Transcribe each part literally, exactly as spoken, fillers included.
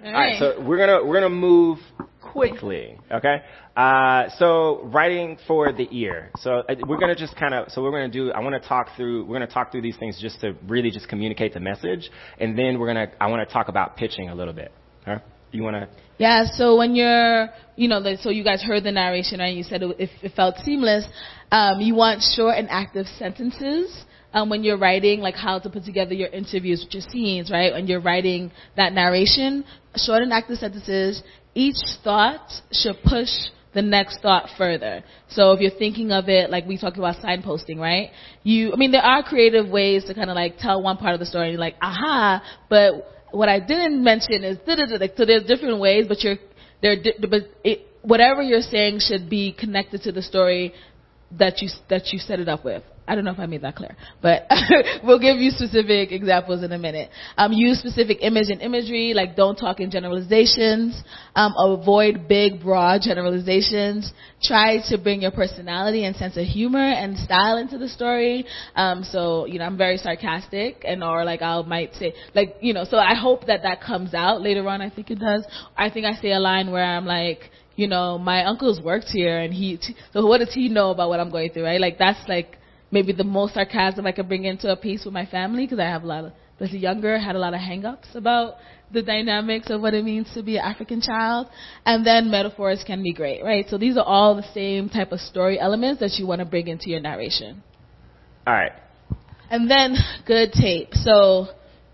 All right, so we're gonna we're gonna move quickly, okay? Uh, so writing for the ear. So uh, we're gonna just kind of so we're gonna do. I want to talk through. We're gonna talk through these things just to really just communicate the message, and then we're gonna. I want to talk about pitching a little bit. Huh? You want to? Yeah. So when you're, you know, the, so you guys heard the narration, right? You said it, it, it felt seamless. Um, you want short and active sentences. Um, when you're writing, like how to put together your interviews with your scenes, right? When you're writing that narration, short and active sentences, each thought should push the next thought further. So if you're thinking of it, like we talked about signposting, right? You, I mean, there are creative ways to kind of like tell one part of the story and you're like, aha, but what I didn't mention is, like, so there's different ways, but you're, there, but it, whatever you're saying should be connected to the story that you, that you set it up with. I don't know if I made that clear, but we'll give you specific examples in a minute. Um, use specific image and imagery, like don't talk in generalizations. Um, avoid big, broad generalizations. Try to bring your personality and sense of humor and style into the story. Um, so, you know, I'm very sarcastic, and or like I might say, like, you know, so I hope that that comes out later on. I think it does. I think I say a line where I'm like, you know, my uncle's worked here, and he, t- so what does he know about what I'm going through, right? Like that's like, maybe the most sarcasm I could bring into a piece with my family, because I have a lot of, as a younger, had a lot of hang-ups about the dynamics of what it means to be an African child. And then metaphors can be great, right? So these are all the same type of story elements that you want to bring into your narration. All right. And then good tape. So,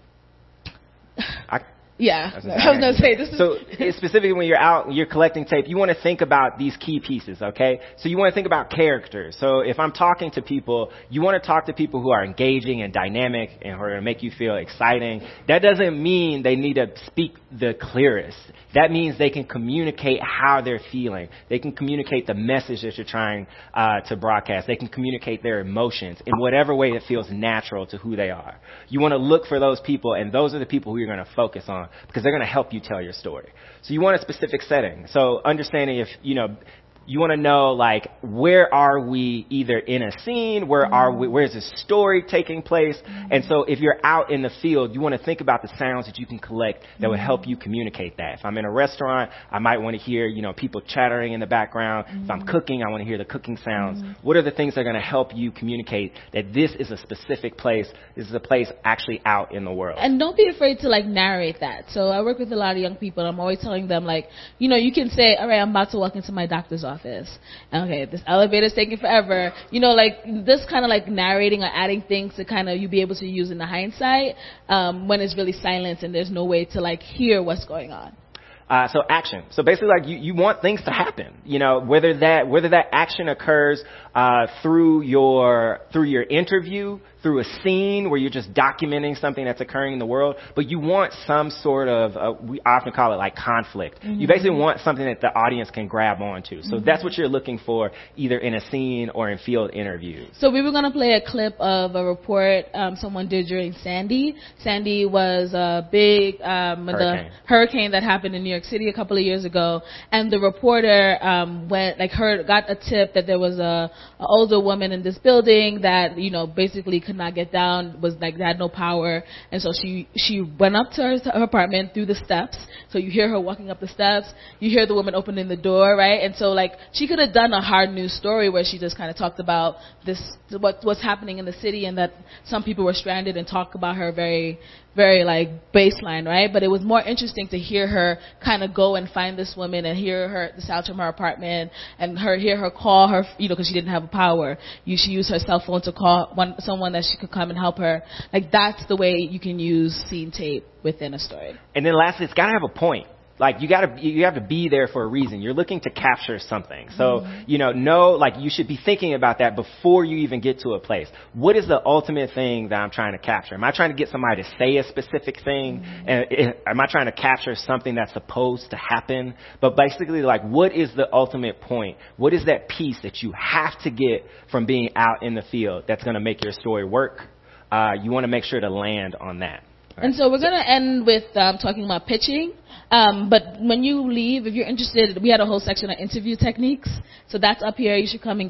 I yeah, I was going to say this is... So specifically when you're out, you're collecting tape, you want to think about these key pieces, okay? So you want to think about characters. So if I'm talking to people, you want to talk to people who are engaging and dynamic and who are going to make you feel exciting. That doesn't mean they need to speak the clearest. That means they can communicate how they're feeling. They can communicate the message that you're trying uh, to broadcast. They can communicate their emotions in whatever way that feels natural to who they are. You want to look for those people, and those are the people who you're going to focus on, because they're going to help you tell your story. So you want a specific setting. So understanding if, you know, you want to know, like, where are we either in a scene, where are we, where's the story taking place? And so if you're out in the field, you want to think about the sounds that you can collect that would help you communicate that. If I'm in a restaurant, I might want to hear, you know, people chattering in the background. If I'm cooking, I want to hear the cooking sounds. What are the things that are going to help you communicate that this is a specific place, this is a place actually out in the world? And don't be afraid to, like, narrate that. So I work with a lot of young people, and I'm always telling them, like, you know, you can say, all right, I'm about to walk into my doctor's office. office. Okay, this elevator's taking forever. You know, like this kind of like narrating or adding things to kind of you be able to use in the hindsight um, when it's really silence and there's no way to like hear what's going on. Uh, so action. So basically, like you, you want things to happen. You know, whether that whether that action occurs uh, through your through your interview, through a scene where you're just documenting something that's occurring in the world, but you want some sort of uh, we often call it like conflict. Mm-hmm. You basically want something that the audience can grab onto. So mm-hmm. that's what you're looking for, either in a scene or in field interviews. So we were going to play a clip of a report um, someone did during Sandy. Sandy was a big um, hurricane. the hurricane that happened in New York City a couple of years ago, and the reporter um, went like heard got a tip that there was a, a older woman in this building that you know basically could not get down, was like had no power, and so she she went up to her, to her apartment through the steps. So you hear her walking up the steps, you hear the woman opening the door, right? And so like she could have done a hard news story where she just kind of talked about this what what's happening in the city and that some people were stranded and talk about her very very like baseline, right? But it was more interesting to hear her kind of go and find this woman and hear her the sounds from her apartment and her hear her call her, you know, because she didn't have a power. You she used her cell phone to call one someone that she could come and help her. Like that's the way you can use scene tape within a story. And then lastly, it's got to have a point. Like you gotta, you have to be there for a reason. You're looking to capture something. So, mm-hmm. you know, know, like you should be thinking about that before you even get to a place. What is the ultimate thing that I'm trying to capture? Am I trying to get somebody to say a specific thing? Mm-hmm. And am I trying to capture something that's supposed to happen? But basically, like, what is the ultimate point? What is that piece that you have to get from being out in the field that's going to make your story work? Uh, you want to make sure to land on that. Right. And so we're going to end with um, talking about pitching. Um, but when you leave, if you're interested, we had a whole section on interview techniques. So that's up here. You should come and get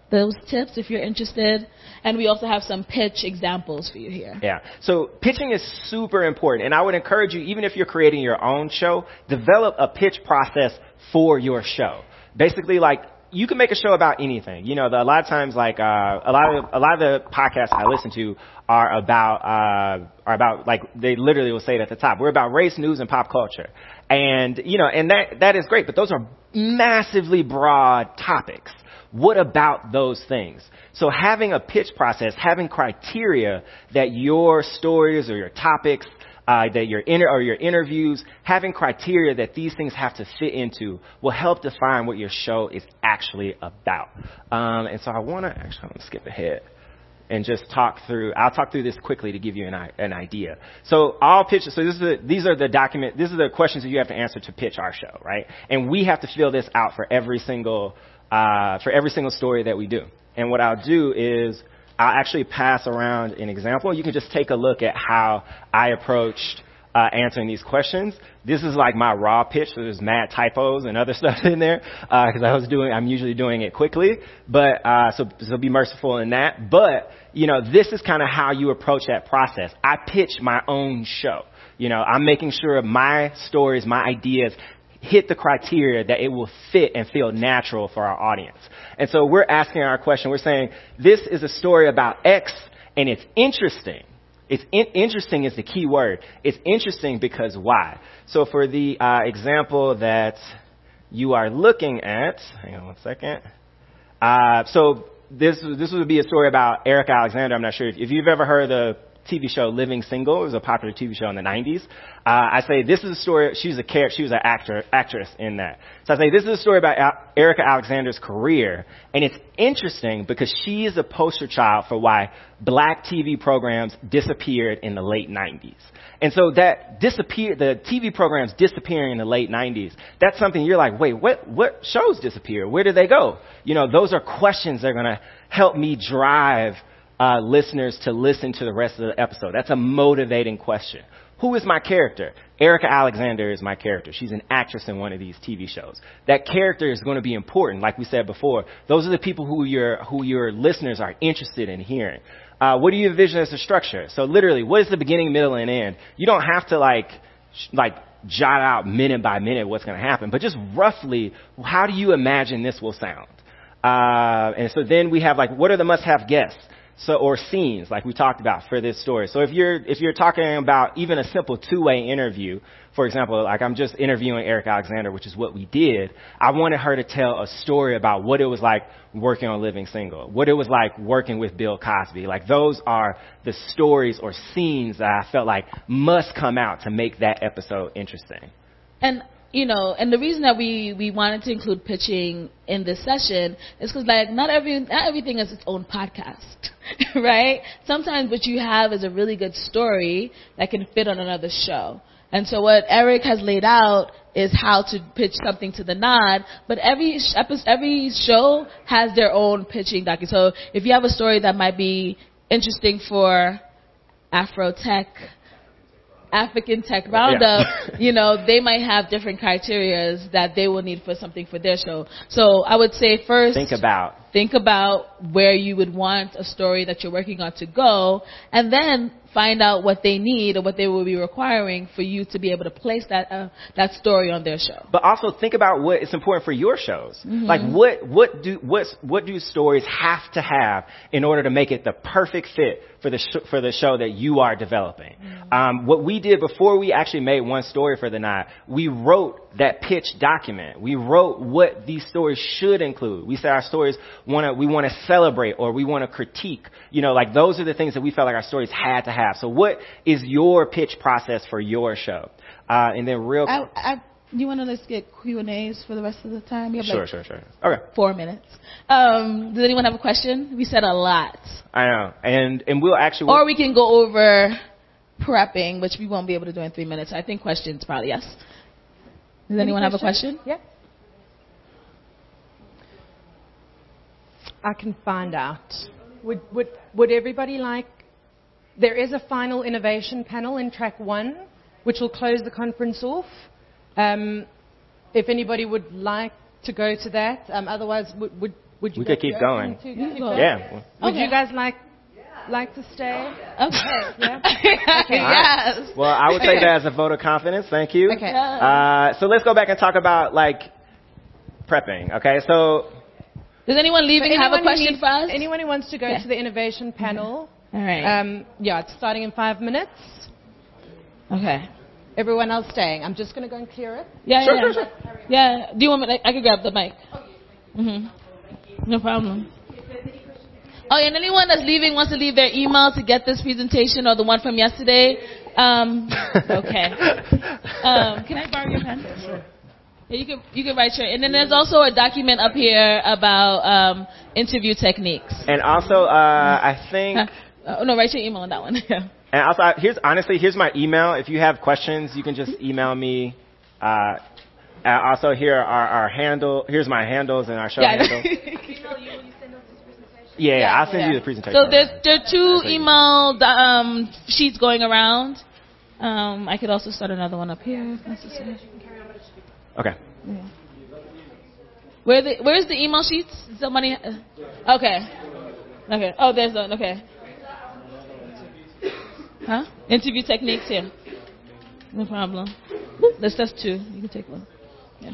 those tips if you're interested. And we also have some pitch examples for you here. Yeah. So pitching is super important. And I would encourage you, even if you're creating your own show, develop a pitch process for your show. Basically, like, you can make a show about anything. You know, the, a lot of times, like, uh, a lot of, a lot of the podcasts I listen to are about, uh, are about, like, they literally will say it at the top. We're about race, news, and pop culture. And, you know, and that, that is great, but those are massively broad topics. What about those things? So having a pitch process, having criteria that your stories or your topics, uh, that your inter- or your interviews, having criteria that these things have to fit into will help define what your show is actually about. Um, and so I want to actually I'm gonna skip ahead and just talk through. I'll talk through this quickly to give you an, an idea. So all pitches. So this is the, these are the document. These are the questions that you have to answer to pitch our show, right? And we have to fill this out for every single uh, for every single story that we do. And what I'll do is I'll actually pass around an example. You can just take a look at how I approached uh, answering these questions. This is like my raw pitch, so there's mad typos and other stuff in there because uh, I was doing. I'm usually doing it quickly, but uh, so so be merciful in that. But you know, this is kind of how you approach that process. I pitch my own show. You know, I'm making sure my stories, my ideas hit the criteria that it will fit and feel natural for our audience. And so we're asking our question. We're saying, this is a story about X, and it's interesting. It's in- interesting is the key word. It's interesting because why? So for the uh, example that you are looking at, hang on one second. Uh, so this this would be a story about Erica Alexander. I'm not sure if, if you've ever heard of the T V show Living Single. It was a popular T V show in the nineties. Uh, I say this is a story. She's a character. She was an actor, actress in that. So I say this is a story about Al- Erica Alexander's career, and it's interesting because she is a poster child for why black T V programs disappeared in the late nineties. And so that disappear, the T V programs disappearing in the late nineties. That's something you're like, wait, what? What shows disappear? Where did they go? You know, those are questions that are going to help me drive Uh, listeners to listen to the rest of the episode. That's a motivating question. Who is my character? Erica Alexander is my character. She's an actress in one of these T V shows. That character is going to be important, like we said before. Those are the people who your who your listeners are interested in hearing. Uh, what do you envision as the structure? So literally, what is the beginning, middle, and end? You don't have to like sh- like jot out minute by minute what's going to happen, but just roughly, how do you imagine this will sound? Uh, and so then we have like, what are the must-have guests? So, or scenes, like we talked about for this story. So if you're, if you're talking about even a simple two-way interview, for example, like I'm just interviewing Erica Alexander, which is what we did. I wanted her to tell a story about what it was like working on Living Single, what it was like working with Bill Cosby. Like those are the stories or scenes that I felt like must come out to make that episode interesting. And you know, and the reason that we, we wanted to include pitching in this session is because, like, not every not everything is its own podcast, right? Sometimes what you have is a really good story that can fit on another show. And so what Eric has laid out is how to pitch something to the Nod, but every every show has their own pitching document. So if you have a story that might be interesting for Afro Tech, African Tech Roundup, yeah. you know, they might have different criterias that they will need for something for their show. So I would say first, think about think about where you would want a story that you're working on to go, and then find out what they need or what they will be requiring for you to be able to place that uh, that story on their show. But also think about what is important for your shows. Mm-hmm. Like what what do what what do stories have to have in order to make it the perfect fit for the sh- for the show that you are developing? Mm-hmm. Um, what we did before we actually made one story for the Nod, we wrote that pitch document. We wrote what these stories should include. We said our stories want to we want to celebrate or we want to critique. You know, like those are the things that we felt like our stories had to have. So what is your pitch process for your show? Uh, and then real I, I, you want to let's get Q and A's for the rest of the time? We have sure, like sure, sure. Okay. Four minutes. Um, does anyone have a question? We said a lot. I know. And, and we'll actually... We'll, or we can go over prepping, which we won't be able to do in three minutes. I think questions probably, yes. Does Any anyone questions? have a question? Yeah. I can find out. Would, would, would everybody like... There is a final innovation panel in track one, which will close the conference off. Um, if anybody would like to go to that, um, otherwise, would, would, Would you We go- could keep you going. open to keep going? Yeah. Would Okay. you guys like like to stay? Okay. Yeah. Okay. All right. Yes. Well, I would take that as a vote of confidence. Thank you. Okay. Uh, so let's go back and talk about like prepping. Okay. So Does anyone leaving So have a anyone who question needs- for us? Anyone who wants to go Yeah. to the innovation panel, All right. um, yeah, it's starting in five minutes. Okay. Everyone else staying. I'm just going to go and clear it. Yeah, Sure, yeah. sure, sure. Yeah. Do you want me? Like, I could grab the mic. Mhm. No problem. Oh, and anyone that's leaving wants to leave their email to get this presentation or the one from yesterday. Um, okay. Um, can I borrow your pen? Sure. Yeah, you can you can write your. And then there's also a document up here about um, interview techniques. and also, uh, I think. Uh, oh, no, write your email on that one. Yeah. And also, uh, here's honestly, here's my email. If you have questions, you can just email me. Uh, uh, also, here are our handle. Here's my handles and our show Yeah. handle. Yeah, yeah, I'll send Yeah. you the presentation. So there's there are two email um, sheets going around. Um, I could also start another one up here if necessary. Okay. Yeah. Where the where's the email sheets? Somebody. Uh, okay. Okay. Oh, there's one. Okay. Huh? Interview techniques here. No problem. That's just two. You can take one. Yeah.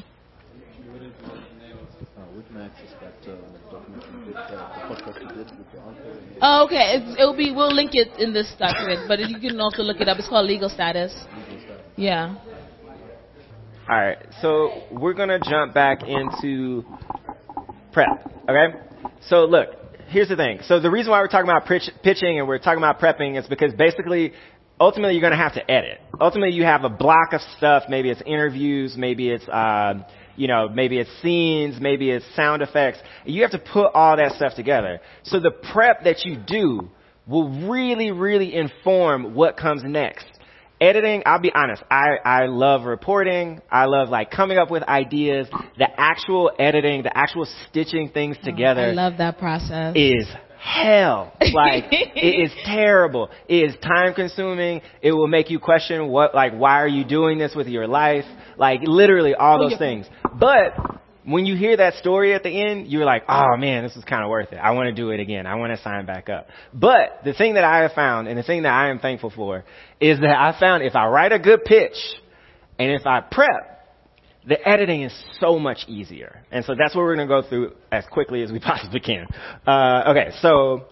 Oh, okay. It's, it'll be. We'll link it in this document, but you can also look it up. It's called Legal Status. Yeah. All right. So we're gonna jump back into prep. Okay. So look, here's the thing. So the reason why we're talking about pitch, pitching and we're talking about prepping is because basically, ultimately, you're gonna have to edit. Ultimately, you have a block of stuff. Maybe it's interviews. Maybe it's uh, you know, maybe it's scenes, maybe it's sound effects. You have to put all that stuff together. So the prep that you do will really, really inform what comes next. Editing, I'll be honest, I, I love reporting. I love like coming up with ideas. The actual editing, the actual stitching things together. I love that process. Is hell. Like, it is terrible. It is time consuming. It will make you question what, like, why are you doing this with your life? Like, literally all Oh, those yeah. things. But when you hear that story at the end, you're like, oh man, this is kind of worth it. I want to do it again. I want to sign back up. But the thing that I have found, and the thing that I am thankful for, is that I found if I write a good pitch and if I prep, the editing is so much easier. And so that's what we're going to go through as quickly as we possibly can. Uh, okay, so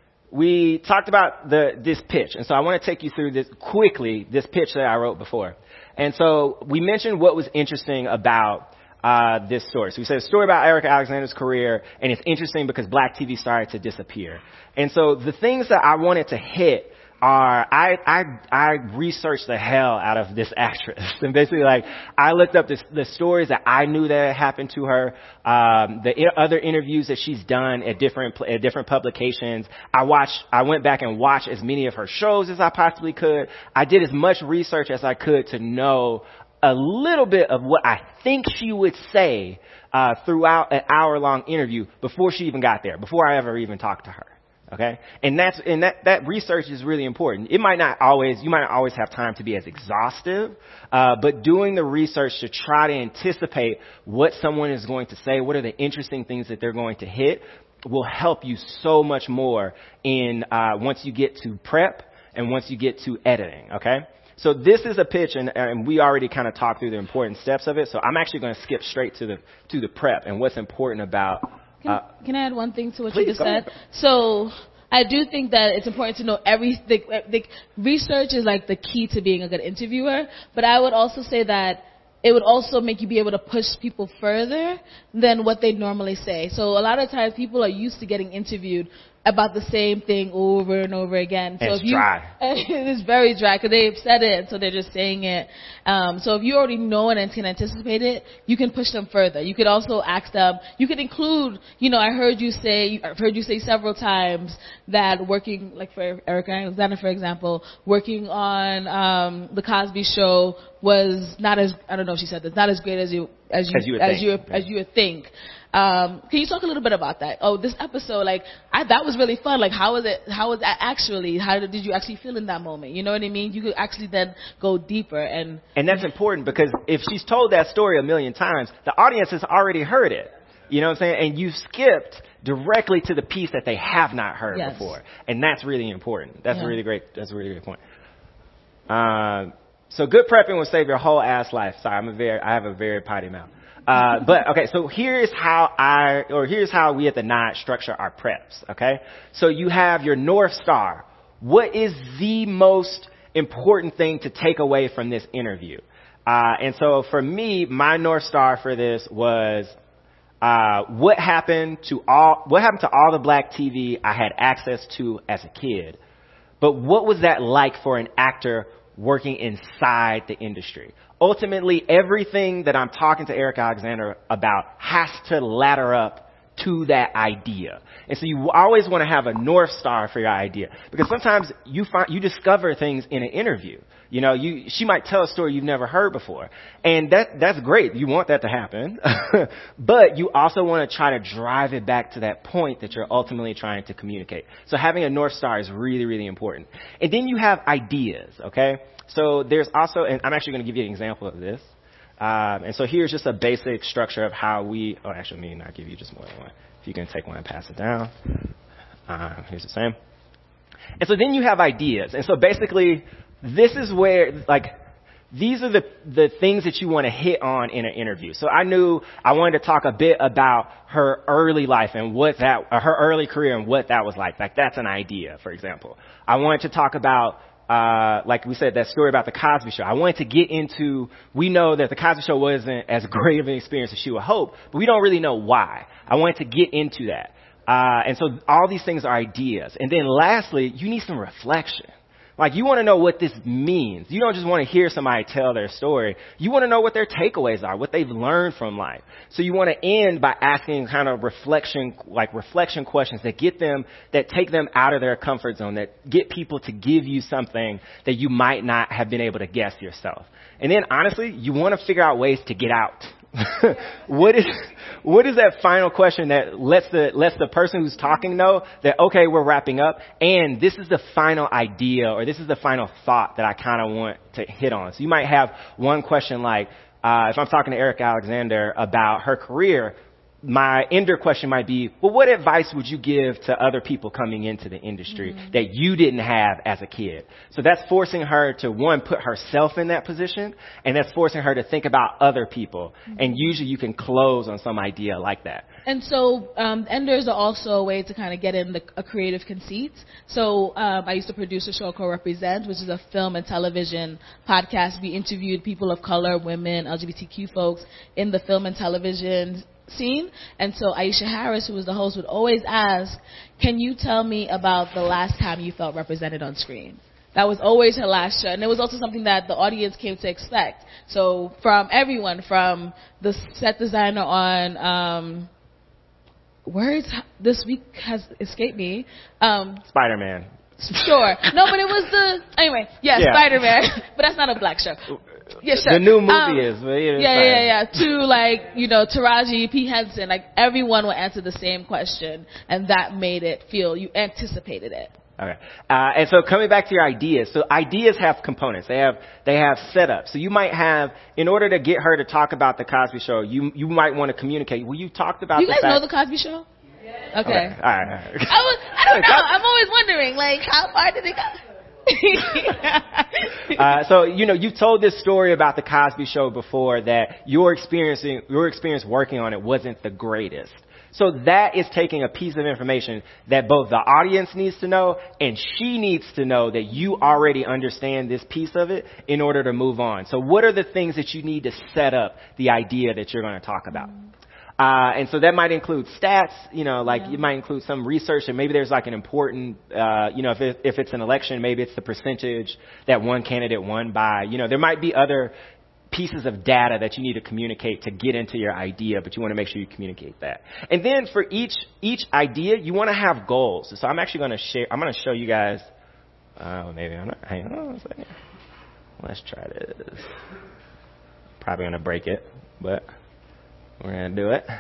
we talked about the this pitch. And so I want to take you through this quickly, this pitch that I wrote before. And so we mentioned what was interesting about uh, this story. So we said a story about Erica Alexander's career, and it's interesting because black T V started to disappear. And so the things that I wanted to hit are, I, I, I researched the hell out of this actress. And basically, like, I looked up this, the stories that I knew that had happened to her, um, the I- other interviews that she's done at different, pl- at different publications. I watched, I went back and watched as many of her shows as I possibly could. I did as much research as I could to know a little bit of what I think she would say, uh, throughout an hour-long interview before she even got there, before I ever even talked to her. Okay. And that's, and that, that research is really important. It might not always, you might not always have time to be as exhaustive, uh, but doing the research to try to anticipate what someone is going to say, what are the interesting things that they're going to hit, will help you so much more in, uh, once you get to prep and once you get to editing. Okay. So this is a pitch, and, and we already kind of talked through the important steps of it. So I'm actually going to skip straight to the, to the prep and what's important about, Can, uh, can I add one thing to what please, you just go said? ahead. So I do think that it's important to know every the, the research is like the key to being a good interviewer. But I would also say that it would also make you be able to push people further than what they normally say. So a lot of times people are used to getting interviewed about the same thing over and over again. So It's if you, dry. It is very dry because they've said it, so they're just saying it. Um, so if you already know it and can anticipate it, you can push them further. You could also ask them. You could include. You know, I heard you say. I've heard you say several times that working, like for Erica Alexander, for example, working on um, the Cosby Show was not as. I don't know if she said this. Not as great as you as you As you would as think. you as you would think. Um, can you talk a little bit about that? Oh, this episode, like, I, that was really fun. Like, how was it, how was that actually, how did, did you actually feel in that moment? You know what I mean? You could actually then go deeper and. And that's important because if she's told that story a million times, the audience has already heard it. You know what I'm saying? And you skipped directly to the piece that they have not heard Yes. before. And that's really important. That's Yeah. a really great, that's a really great point. Uh, so good prepping will save your whole ass life. Sorry, I'm a very, I have a very potty mouth. Uh, but okay, so here's how I, or here's how we at the Nod structure our preps, okay? So you have your North Star. What is the most important thing to take away from this interview? Uh, and so for me, my North Star for this was, uh, what happened to all, what happened to all the black T V I had access to as a kid? But what was that like for an actor working inside the industry? Ultimately, everything that I'm talking to Eric Alexander about has to ladder up to that idea. And so you always want to have a North Star for your idea, because sometimes you find, you discover things in an interview. You know, you, she might tell a story you've never heard before. And that, that's great. You want that to happen. But you also want to try to drive it back to that point that you're ultimately trying to communicate. So having a North Star is really, really important. And then you have ideas, okay? So there's also, and I'm actually going to give you an example of this. Um, and so here's just a basic structure of how we, oh, actually, me not give you just more than one. If you can take one and pass it down. Uh, here's the same. And so then you have ideas. And so basically, this is where, like, these are the, the things that you want to hit on in an interview. So I knew I wanted to talk a bit about her early life and what that, or her early career and what that was like. Like, that's an idea, for example. I wanted to talk about, uh, like we said, that story about the Cosby Show. I wanted to get into, we know that the Cosby Show wasn't as great of an experience as she would hope, but we don't really know why. I wanted to get into that. Uh, and so all these things are ideas. And then lastly, you need some reflection. Like, you want to know what this means. You don't just want to hear somebody tell their story. You want to know what their takeaways are, what they've learned from life. So you want to end by asking kind of reflection, like reflection questions that get them, that take them out of their comfort zone, that get people to give you something that you might not have been able to guess yourself. And then honestly, you want to figure out ways to get out. what is what is that final question that lets the lets the person who's talking know that, okay, we're wrapping up, and this is the final idea, or this is the final thought that I kind of want to hit on. So you might have one question like, uh, if I'm talking to Eric Alexander about her career, my ender question might be, well, what advice would you give to other people coming into the industry mm-hmm. that you didn't have as a kid? So that's forcing her to, one, put herself in that position, and that's forcing her to think about other people. Mm-hmm. And usually you can close on some idea like that. And so um, enders are also a way to kind of get in the, a creative conceit. So um, I used to produce a show called Represent, which is a film and television podcast. We interviewed people of color, women, L G B T Q folks in the film and television scene. And so Aisha Harris, who was the host, would always ask, can you tell me about the last time you felt represented on screen? That was always her last show. And it was also something that the audience came to expect. So from everyone, from the set designer on um, words this week has escaped me. Um, Spider-Man. Sure. No, but it was the, anyway, yeah, yeah. Spider-Man. But that's not a black show. Yeah, sure. The new movie um, is. But yeah, yeah, yeah, yeah. To, like, you know, Taraji P. Henson, like, everyone will answer the same question, and that made it feel, you anticipated it. Okay. Uh, and so coming back to your ideas. So ideas have components. They have, they have setups. So you might have, in order to get her to talk about the Cosby Show, you, you might want to communicate. Well, you talked about you the guys fact- know the Cosby Show? Okay. okay. All right. All right. I, was, I don't know. I'm always wondering, like, how far did it go? uh, so, you know, you've told this story about the Cosby Show before, that your experiencing, your experience working on it wasn't the greatest. So that is taking a piece of information that both the audience needs to know and she needs to know that you already understand this piece of it in order to move on. So what are the things that you need to set up the idea that you're going to talk about? Uh, and so that might include stats, you know, like yeah. it might include some research, and maybe there's like an important, uh, you know, if it, if it's an election, maybe it's the percentage that one candidate won by. You know, there might be other pieces of data that you need to communicate to get into your idea, but you want to make sure you communicate that. And then for each each idea, you want to have goals. So I'm actually going to share. I'm going to show you guys. Uh, maybe I'm not. Hang on a second. Let's try this. Probably going to break it, but we're going to do it.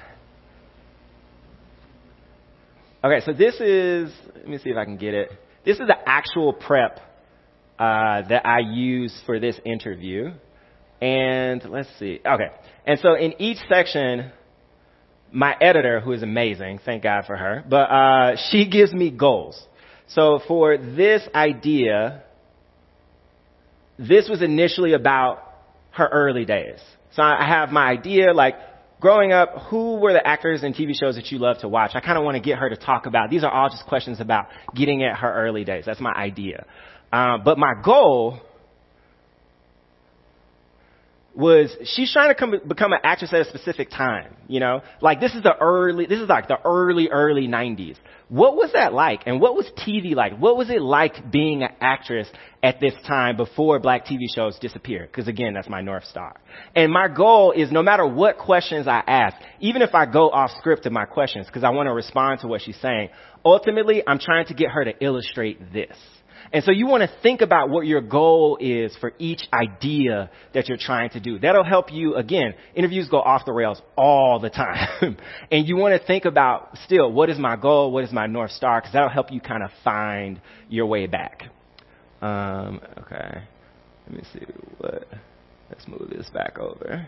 Okay, so this is, let me see if I can get it. This is the actual prep uh, that I use for this interview. And let's see. Okay. And so in each section, my editor, who is amazing, thank God for her, but uh, she gives me goals. So for this idea, this was initially about her early days. So I have my idea, like, growing up, who were the actors in T V shows that you love to watch? I kind of want to get her to talk about. These are all just questions about getting at her early days. That's my idea. Uh, but my goal was she's trying to come, become an actress at a specific time, you know? Like, this is the early, this is like the early, early nineties. What was that like? And what was T V like? What was it like being an actress at this time before black T V shows disappeared? Because, again, that's my North Star. And my goal is no matter what questions I ask, even if I go off script in my questions because I want to respond to what she's saying, ultimately, I'm trying to get her to illustrate this. And so you want to think about what your goal is for each idea that you're trying to do. That'll help you. Again, interviews go off the rails all the time. And you want to think about still, what is my goal? What is my North Star? Because that'll help you kind of find your way back. Um, okay. Let me see what, let's move this back over.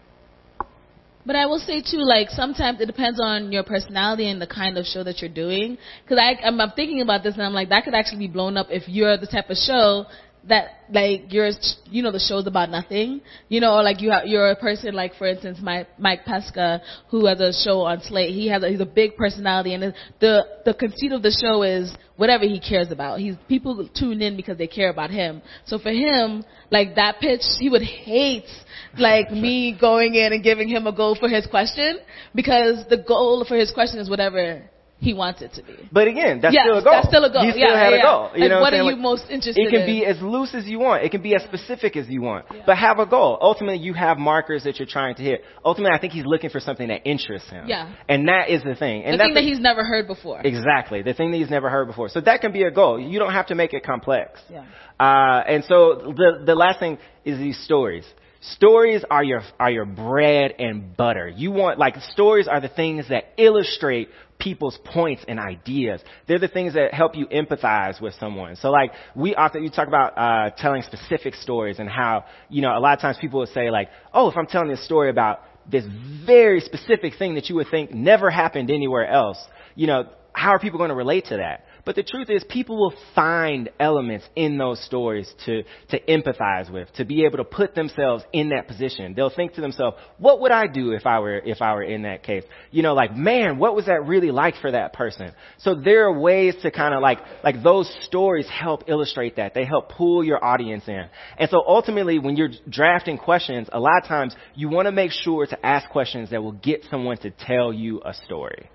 But I will say, too, like, sometimes it depends on your personality and the kind of show that you're doing. Because I'm, I'm thinking about this, and I'm like, that could actually be blown up if you're the type of show that, like, you're, you know, the show's about nothing. You know, or, like, you have, you're a person, like, for instance, Mike, Mike Pesca, who has a show on Slate. He has a, he's a big personality, and the, the conceit of the show is whatever he cares about. He's, people tune in because they care about him. So for him, like, that pitch, he would hate like me going in and giving him a goal for his question, because the goal for his question is whatever he wants it to be. But again, that's yes, still a goal. That's still a goal. You still yeah, had yeah, a goal. You like, know what, what are like, you most interested in? It can in? be as loose as you want. It can be as specific as you want. Yeah. But have a goal. Ultimately, you have markers that you're trying to hit. Ultimately, I think he's looking for something that interests him. Yeah. And that is the thing. And the that's thing that he's never heard before. Exactly. The thing that he's never heard before. So that can be a goal. You don't have to make it complex. Yeah. Uh, and so the the last thing is these stories. Stories are your are your bread and butter. You want, like, stories are the things that illustrate people's points and ideas. They're the things that help you empathize with someone. So, like, we often, you talk about uh, telling specific stories and how, you know, a lot of times people will say, like, oh, if I'm telling this story about this very specific thing that you would think never happened anywhere else, you know, how are people going to relate to that? But the truth is, people will find elements in those stories to, to empathize with, to be able to put themselves in that position. They'll think to themselves, what would I do if I were, if I were in that case? You know, like, man, what was that really like for that person? So there are ways to kind of like, like those stories help illustrate that. They help pull your audience in. And so ultimately, when you're drafting questions, a lot of times you want to make sure to ask questions that will get someone to tell you a story.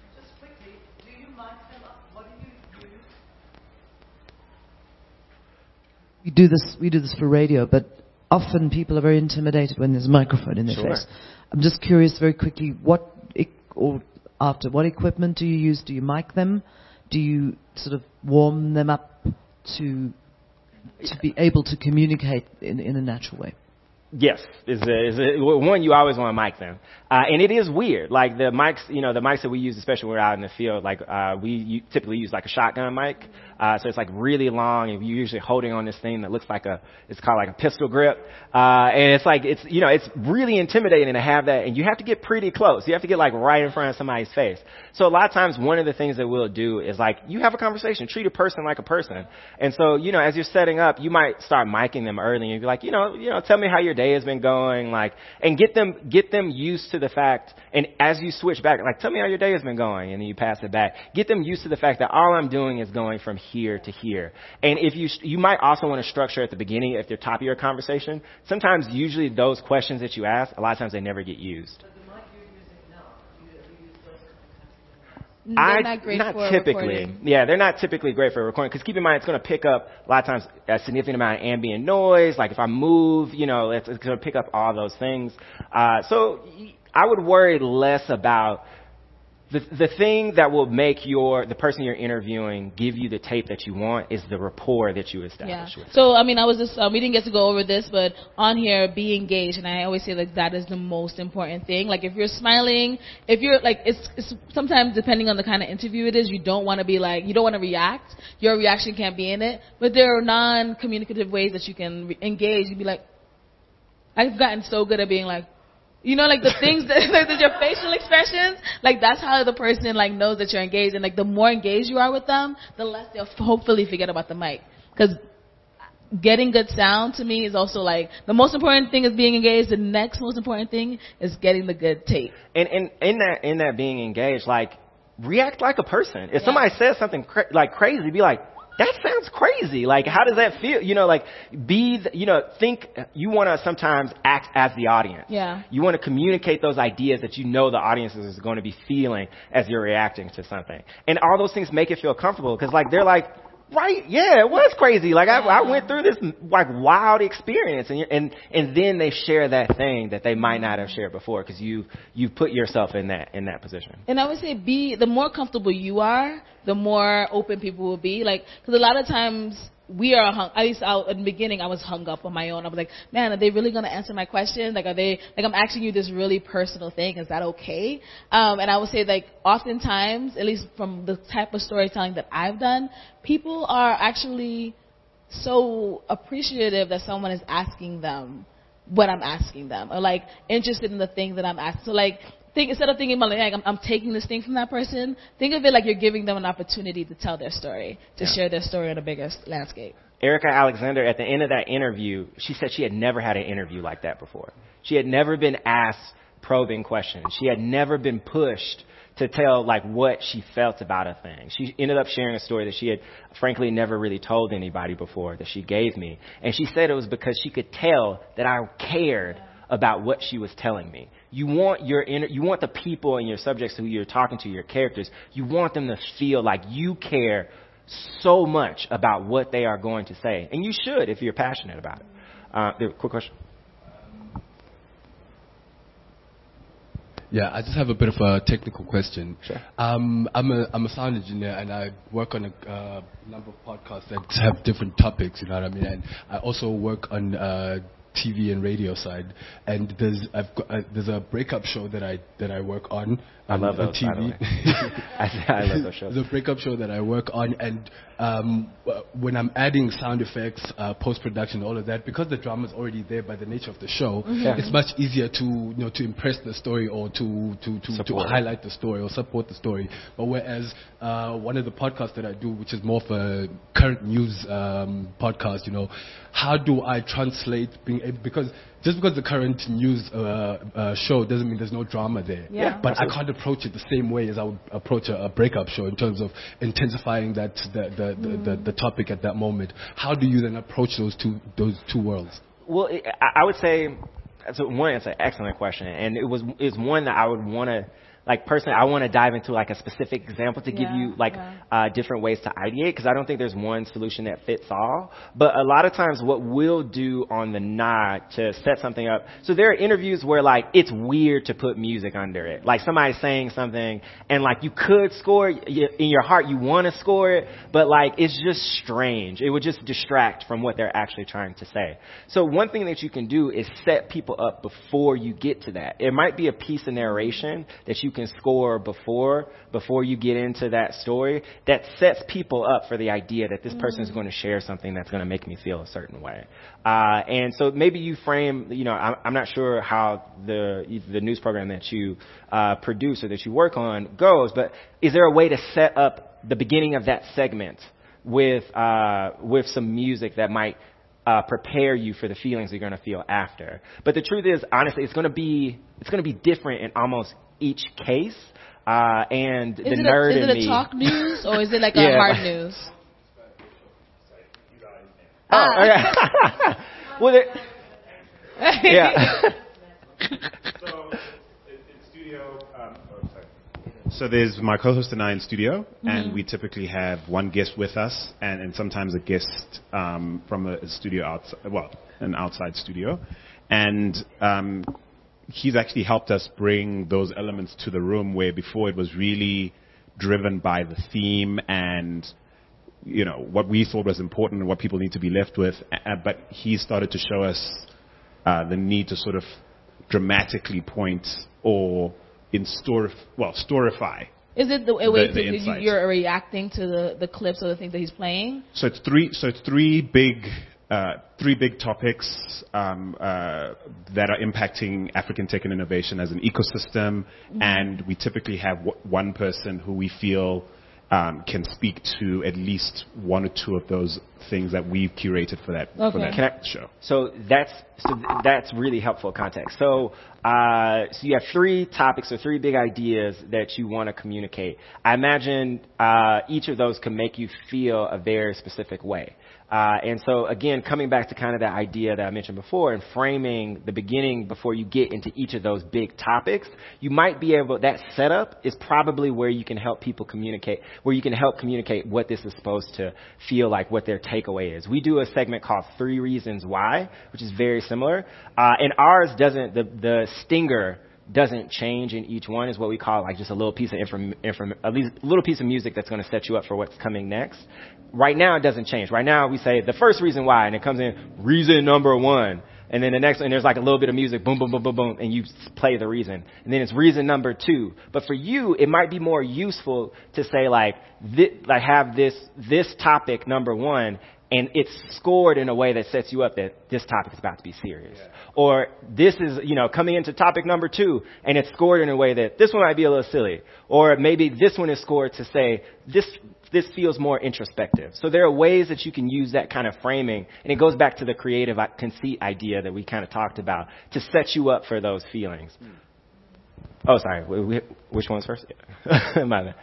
We do this. We do this for radio, but often people are very intimidated when there's a microphone in their Sure. face. I'm just curious, very quickly, what e- or after what equipment do you use? Do you mic them? Do you sort of warm them up to to be able to communicate in, in a natural way? Yes, is a, is a, one, you always want to mic them. Uh, and it is weird. Like the mics, you know, the mics that we use, especially when we're out in the field, like, uh, we you typically use like a shotgun mic. Uh, so it's like really long, and you're usually holding on this thing that looks like a, it's called like a pistol grip. Uh, and it's like, it's, you know, it's really intimidating to have that, and you have to get pretty close. You have to get like right in front of somebody's face. So a lot of times, one of the things that we'll do is like, you have a conversation, treat a person like a person. And so, you know, as you're setting up, you might start micing them early, and you'd be like, you know, you know, tell me how your day has been going, like, and get them, get them used to the fact, and as you switch back, like, tell me how your day has been going, and then you pass it back. Get them used to the fact that all I'm doing is going from here to here. And if you, you might also want to structure at the beginning, if they're top of your conversation, sometimes usually those questions that you ask, a lot of times they never get used. They're I, not great not for typically. recording. Yeah, they're not typically great for recording. Because keep in mind, it's going to pick up a lot of times a significant amount of ambient noise. Like if I move, you know, it's, it's going to pick up all those things. Uh, so I would worry less about the the thing that will make your the person you're interviewing give you the tape that you want is the rapport that you establish Yeah. with. So, I mean, I was just, um, we didn't get to go over this, but on here, be engaged. And I always say, like, that is the most important thing. Like, if you're smiling, if you're, like, it's, it's sometimes depending on the kind of interview it is, you don't want to be like, you don't want to react. Your reaction can't be in it. But there are non-communicative ways that you can re- engage. You'd be like, I've gotten so good at being like, You know, like the things that, like your facial expressions, like that's how the person like knows that you're engaged. And like the more engaged you are with them, the less they'll hopefully forget about the mic. Because getting good sound to me is also like the most important thing is being engaged. The next most important thing is getting the good tape. And and in that in that being engaged, like react like a person. If Yeah. somebody says something cra- like crazy, be like, that sounds crazy. Like, how does that feel? You know, like, be, the, you know, think, you want to sometimes act as the audience. Yeah. You want to communicate those ideas that you know the audience is going to be feeling as you're reacting to something. And all those things make it feel comfortable because, like, they're like, right, yeah, it was crazy. Like, I, I went through this, like, wild experience. And, you're, and, and then they share that thing that they might not have shared before because you, you've put yourself in that, in that position. And I would say be, the more comfortable you are, the more open people will be. Like, because a lot of times we are hung, at least out in the beginning, I was hung up on my own. I was like, man, are they really going to answer my question? Like, are they, like, I'm asking you this really personal thing. Is that okay? Um, and I would say, like, oftentimes, at least from the type of storytelling that I've done, people are actually so appreciative that someone is asking them what I'm asking them, or like interested in the thing that I'm asking. So like, think, instead of thinking about like I'm, I'm taking this thing from that person, think of it like you're giving them an opportunity to tell their story, to Yeah. share their story on a bigger landscape. Erica Alexander, at the end of that interview, she said she had never had an interview like that before. She had never been asked probing questions. She had never been pushed to tell like what she felt about a thing. She ended up sharing a story that she had frankly never really told anybody before that she gave me. And she said it was because she could tell that I cared about what she was telling me. You want your inner, you want the people and your subjects who you're talking to, your characters, you want them to feel like you care so much about what they are going to say. And you should if you're passionate about it. Uh, quick question. Yeah, I just have a bit of a technical question. Sure. Um, I'm a I'm a sound engineer and I work on a uh, number of podcasts that have different topics. You know what I mean? And I also work on uh, T V and radio side. And there's I've got, uh, there's a breakup show that I that I work on. I love on those, T V. by the way. I, I love those shows. There's a breakup show that I work on, and um, when I'm adding sound effects, uh, post-production, all of that, because the drama is already there by the nature of the show, Yeah. it's much easier to you know to impress the story or to to to, to Support. highlight the story or support the story. But whereas uh, one of the podcasts that I do, which is more of a current news um, podcast, you know, how do I translate being able, because just because the current news uh, uh, show doesn't mean there's no drama there. Yeah. But I can't approach it the same way as I would approach a, a breakup show in terms of intensifying that the the, Mm. the, the the topic at that moment. How do you then approach those two those two worlds? Well, it, I I would say, that's a, one, it's an excellent question, and it was is one that I would want to, like personally, I want to dive into like a specific example to give Yeah, you like yeah. uh, different ways to ideate, because I don't think there's one solution that fits all. But a lot of times, what we'll do on the nod to set something up. So there are interviews where like it's weird to put music under it, like somebody's saying something, and like you could score it, in your heart, you want to score it, but like it's just strange. It would just distract from what they're actually trying to say. So one thing that you can do is set people up before you get to that. It might be a piece of narration that you can score before before you get into that story that sets people up for the idea that this person is going to share something that's going to make me feel a certain way. Uh, and so maybe you frame, you know, I'm, I'm not sure how the the news program that you uh, produce or that you work on goes, but is there a way to set up the beginning of that segment with uh, with some music that might Uh, prepare you for the feelings you're going to feel after? But the truth is, honestly, it's going to be it's going to be different in almost each case. Uh, and Is the it nerd a, is in it me. a talk news or is it like Yeah. a hard news? Oh, okay. Well, it, yeah. So, in, in studio, um, oh, sorry. So there's my co-host and I in studio, Mm-hmm. and we typically have one guest with us, and, and sometimes a guest um, from a, a studio outside, well, an outside studio, and um, he's actually helped us bring those elements to the room where before it was really driven by the theme and you know what we thought was important and what people need to be left with, uh, but he started to show us uh, the need to sort of dramatically point or in store, well, storify. Is it the, a way The- the to, insights. you're reacting to the, the clips or the things that he's playing? So it's three. So it's three big uh, three big topics um, uh, that are impacting African tech and innovation as an ecosystem, mm-hmm. and we typically have w- one person who we feel um, can speak to at least one or two of those things that we've curated for that okay. for that Can I, show. So that's so th- that's really helpful context. So uh, so you have three topics or three big ideas that you want to communicate. I imagine uh, each of those can make you feel a very specific way. Uh, and so, again, coming back to kind of that idea that I mentioned before and framing the beginning before you get into each of those big topics, you might be able, that setup is probably where you can help people communicate, where you can help communicate what this is supposed to feel like, what their takeaway is. We do a segment called Three Reasons Why, which is very similar. Uh, and ours doesn't, the, the stinger doesn't change in each one, is what we call like just a little piece of inform, inform, at least a little piece of music that's going to set you up for what's coming next. Right now, it doesn't change. Right now, we say the first reason why, and it comes in reason number one. And then the next one, there's like a little bit of music, boom, boom, boom, boom, boom, and you play the reason. And then it's reason number two. But for you, it might be more useful to say like, thi- like have this, this topic number one, and it's scored in a way that sets you up that this topic is about to be serious. Yeah. Or this is, you know, coming into topic number two, and it's scored in a way that this one might be a little silly. Or maybe this one is scored to say, this this feels more introspective. So there are ways that you can use that kind of framing, and it goes back to the creative conceit idea that we kind of talked about, to set you up for those feelings. Mm. Oh, sorry. Which one's first? My bad.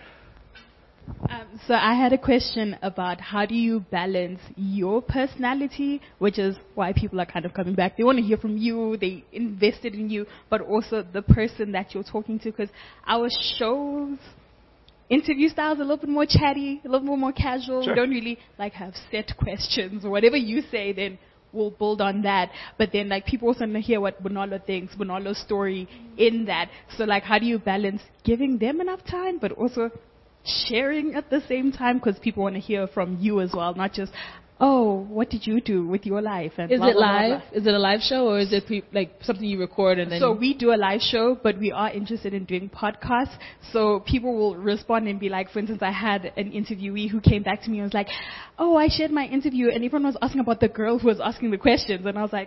Um, so I had a question about how do you balance your personality, which is why people are kind of coming back. They want to hear from you, they invested in you, but also the person that you're talking to, because our shows, interview style is a little bit more chatty, a little bit more casual. Sure. We don't really like have set questions. Whatever you say, then we'll build on that. But then like people also want to hear what Bonolo thinks, Bonolo's story in that. So like how do you balance giving them enough time, but also sharing at the same time, because people want to hear from you as well, not just, oh, what did you do with your life? And is blah, it blah, live? Blah, blah. Is it a live show, or is it pre- like something you record and then? So we do a live show, but we are interested in doing podcasts. So people will respond and be like, for instance, I had an interviewee who came back to me and was like, oh, I shared my interview, and everyone was asking about the girl who was asking the questions, and I was like,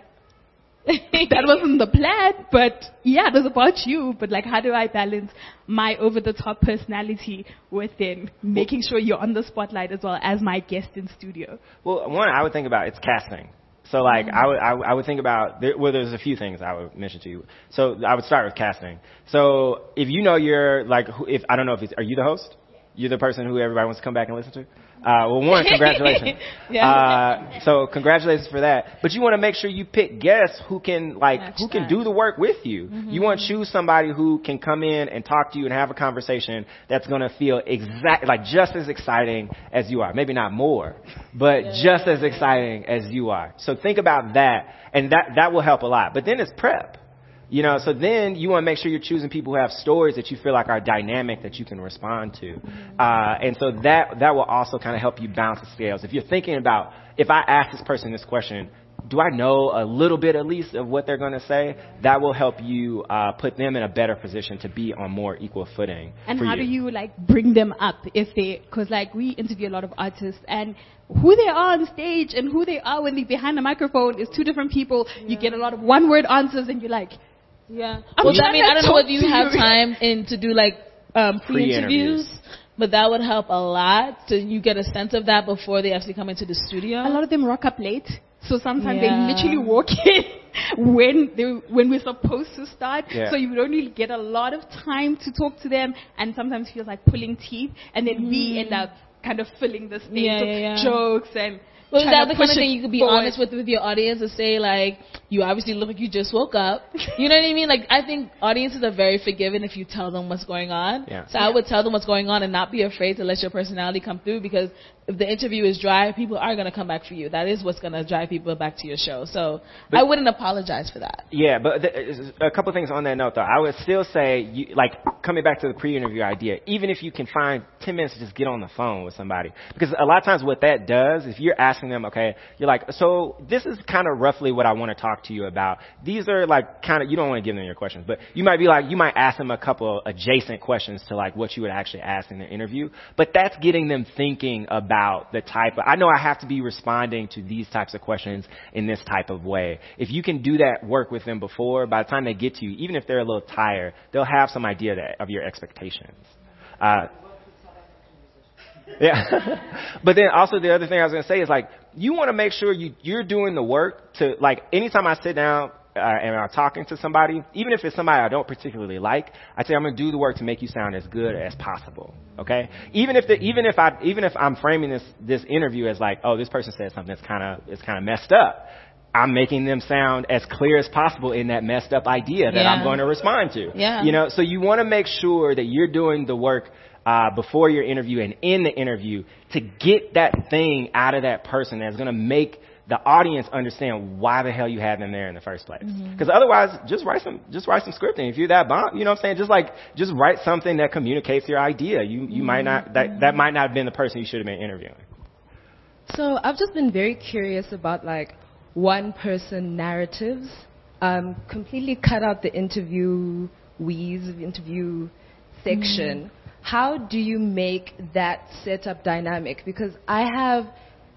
that wasn't the plan, but yeah, it was about you. But like, how do I balance my over-the-top personality with then making sure you're on the spotlight as well as my guest in studio? Well, one I would think about, it's casting. So like mm-hmm. I would I, I would think about there, well, there's a few things I would mention to you. So I would start with casting. So if you know you're like, if I don't know if it's, are you the host? You're the person who everybody wants to come back and listen to? Uh, well, one, congratulations. yeah. Uh, so congratulations for that. But you want to make sure you pick guests who can like, Match who can that. do the work with you. Mm-hmm. You want to choose somebody who can come in and talk to you and have a conversation that's going to feel exact, like just as exciting as you are. Maybe not more, but yeah. just as exciting as you are. So think about that, and that, that will help a lot. But then it's prep. You know, so then you want to make sure you're choosing people who have stories that you feel like are dynamic that you can respond to. Uh, and so that that will also kind of help you balance the scales. If you're thinking about, if I ask this person this question, do I know a little bit at least of what they're going to say? That will help you uh, put them in a better position to be on more equal footing. And for how you. do you like bring them up if they, because like we interview a lot of artists, and who they are on stage and who they are when they're behind the microphone is two different people. Yeah. You get a lot of one word answers and you're like, yeah. I'm well, I mean, I don't know if you have you. time in to do like um, pre-interviews, but that would help a lot. So you get a sense of that before they actually come into the studio. A lot of them rock up late, so sometimes yeah. they literally walk in when they when we're supposed to start. Yeah. So you don't really get a lot of time to talk to them, and sometimes it feels like pulling teeth. And then mm. we end up kind of filling the space yeah, of yeah, yeah. jokes and. Well, is that the kind of thing you could be forward. honest with with your audience and say, like, you obviously look like you just woke up. You know what I mean? Like, I think audiences are very forgiving if you tell them what's going on. Yeah. So yeah. I would tell them what's going on and not be afraid to let your personality come through, because if the interview is dry, people are going to come back for you. That is what's going to drive people back to your show. So but, I wouldn't apologize for that. Yeah, but th- a couple of things on that note, though. I would still say, you, like, coming back to the pre-interview idea, even if you can find ten minutes to just get on the phone with somebody, because a lot of times what that does, if you're asking them, okay, you're like, so this is kind of roughly what I want to talk to you about. These are like kind of, you don't want to give them your questions, but you might be like, you might ask them a couple adjacent questions to like what you would actually ask in the interview, but that's getting them thinking about the type of, I know I have to be responding to these types of questions in this type of way. If you can do that work with them before, by the time they get to you, even if they're a little tired, they'll have some idea that, of your expectations. Uh, yeah. But then also the other thing I was going to say is like, you want to make sure you, you're doing the work to, like, anytime I sit down uh, and I'm talking to somebody, even if it's somebody I don't particularly like, I say I'm going to do the work to make you sound as good as possible. Okay? Even if the, even if I, even if I'm framing this, this interview as like, oh, this person said something that's kind of, it's kind of messed up, I'm making them sound as clear as possible in that messed up idea that Yeah. I'm going to respond to. Yeah. You know, so you want to make sure that you're doing the work uh, before your interview and in the interview to get that thing out of that person that's going to make the audience understand why the hell you had them there in the first place. Because mm-hmm. otherwise, just write some, just write some scripting. If you're that bomb, you know what I'm saying? Just like, just write something that communicates your idea. You, you mm-hmm. might not, that, that might not have been the person you should have been interviewing. So I've just been very curious about like one-person narratives. Um, completely cut out the interview wheeze, interview section. Mm. How do you make that setup dynamic? Because I have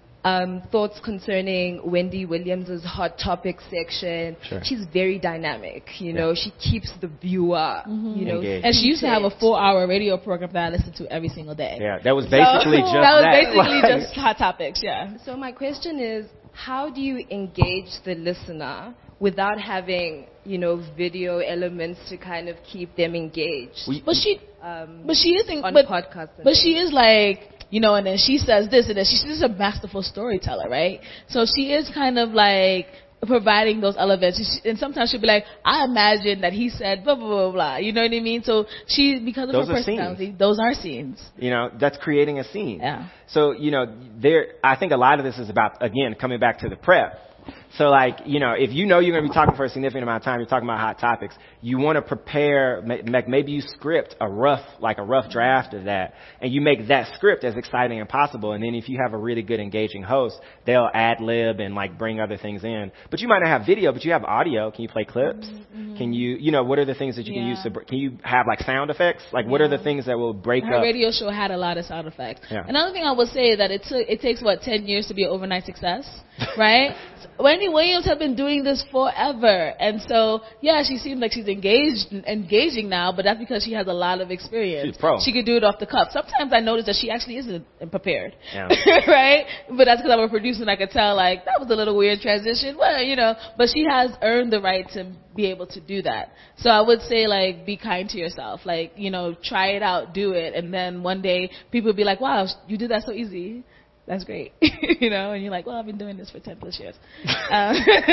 um, thoughts concerning Wendy Williams' Hot Topic section. Sure. She's very dynamic, you know. Yeah. She keeps the viewer, mm-hmm. you know. Engaged. And she used to have a four-hour radio program that I listened to every single day. Yeah, that was basically so, just that. was that. basically like, just Hot Topics, yeah. So my question is, how do you engage the listener without having, you know, video elements to kind of keep them engaged? We, but she, um, but she isn't. On but, podcasts. But she is like, you know, and then she says this, and then she's just a masterful storyteller, right? So she is kind of like providing those elements. She, and sometimes she'll be like, I imagine that he said blah, blah, blah, blah. You know what I mean? So she, because of those her personality, scenes. those are scenes. You know, that's creating a scene. Yeah. So, you know, there, I think a lot of this is about, again, coming back to the prep. So, like, you know, if you know you're going to be talking for a significant amount of time, you're talking about hot topics, you want to prepare, maybe you script a rough, like a rough draft of that, and you make that script as exciting as possible. And then if you have a really good engaging host, they'll ad-lib and, like, bring other things in. But you might not have video, but you have audio. Can you play clips? Mm-hmm. Can you, you know, what are the things that you yeah. can use to, can you have, like, sound effects? Like, what yeah. are the things that will break Her up? Her radio show had a lot of sound effects. Yeah. Another thing I would say is that it took, it takes, what, ten years to be an overnight success, right? Wendy Williams has been doing this forever. And so, yeah, she seems like she's engaged, engaging now, but that's because she has a lot of experience. She's pro. She could do it off the cuff. Sometimes I notice that she actually isn't prepared. Yeah. Right? But that's because I'm a producer and I could tell, like, that was a little weird transition. Well, you know, but she has earned the right to be able to do that. So I would say, like, be kind to yourself. Like, you know, try it out, do it. And then one day people will be like, wow, you did that so easy. That's great. You know, and you're like, well, I've been doing this for ten plus years. Um.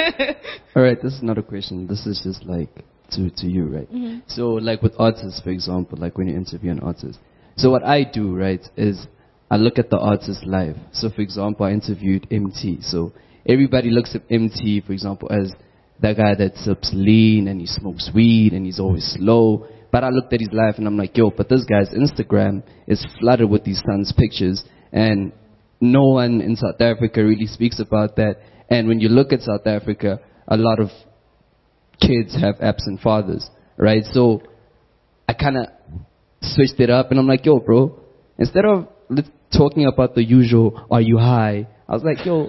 All right, this is not a question. This is just like to, to you, right? Mm-hmm. So like with artists, for example, like when you interview an artist. So what I do, right, is I look at the artist live. So for example, I interviewed M T. So everybody looks at M T, for example, as that guy that sips lean and he smokes weed and he's always slow. But I looked at his life and I'm like, yo, but this guy's Instagram is flooded with these son's pictures, and no one in South Africa really speaks about that. And when you look at South Africa, a lot of kids have absent fathers, right? So I kind of switched it up and I'm like, yo, bro, instead of talking about the usual, are you high? I was like, yo,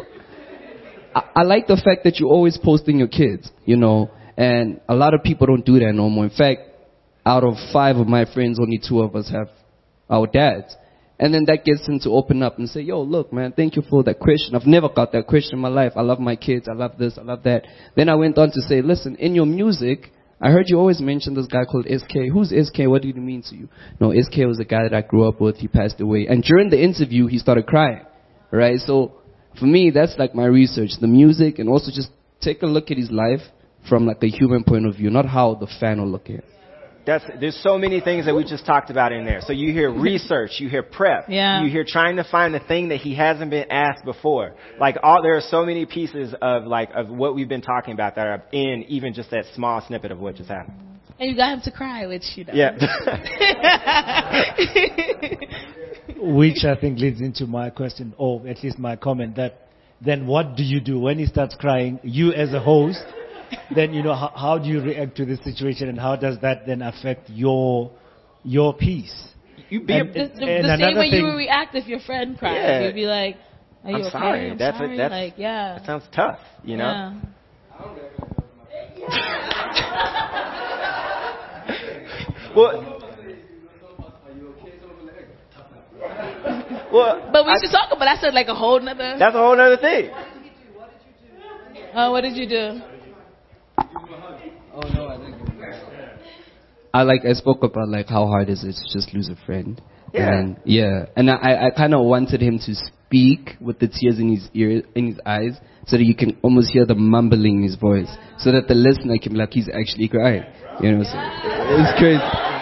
I, I like the fact that you're always posting your kids, you know, and a lot of people don't do that no more. In fact, out of five of my friends, only two of us have our dads. And then that gets him to open up and say, yo, look, man, thank you for that question. I've never got that question in my life. I love my kids. I love this. I love that. Then I went on to say, listen, in your music, I heard you always mention this guy called S K. Who's S K? What did he mean to you? No, S K was the guy that I grew up with. He passed away. And during the interview, he started crying, right? So for me, that's like my research, the music, and also just take a look at his life from like a human point of view, not how the fan will look at it. That's, there's so many things that we just talked about in there. So you hear research, you hear prep, yeah. you hear trying to find the thing that he hasn't been asked before. Like all, there are so many pieces of like of what we've been talking about that are in even just that small snippet of what just happened. And you got him to cry, which, you know. Yeah. Which I think leads into my question, or at least my comment, that then what do you do when he starts crying? You as a host, then, you know, how, how do you react to the situation, and how does that then affect your your piece? You be and, The, and, the, and the same way thing, you would react if your friend cried. Yeah. You'd be like, are you I'm okay? sorry. I'm That's a- sorry. that's- like, yeah. That sounds tough, you know? Yeah. Well, well, But we I- should talk about that. That's like a whole nother. that's a whole other thing. Oh, what did you do? Oh no, I think. I like I spoke about like how hard is it to just lose a friend. Yeah. And yeah, and I I kind of wanted him to speak with the tears in his ear in his eyes, so that you can almost hear the mumbling in his voice, so that the listener can be like, he's actually crying. You know, so it's crazy.